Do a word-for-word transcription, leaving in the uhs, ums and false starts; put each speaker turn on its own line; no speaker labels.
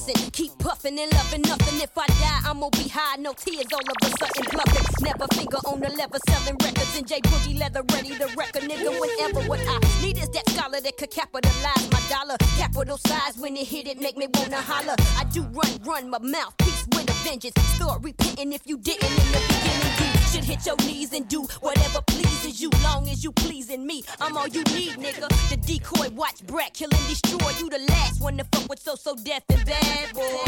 bustin'. Keep puffin' and loving nothing. If I die, I'm gonna be high, no tears all of a sudden bluffing. Never finger on the lever, selling records in J Boogie leather, ready to wreck a nigga whenever. What I need is that scholar that could capitalize my dollar. Capital size when it hit it, make me wanna holler. I do run, run my mouthpiece with a vengeance. Start repenting if you didn't in the beginning. You should hit your knees and do whatever pleases you, long as you pleasing me. I'm all you need, nigga. The decoy, watch Brat, kill and destroy. You the last one to fuck with so so deaf and bad boy.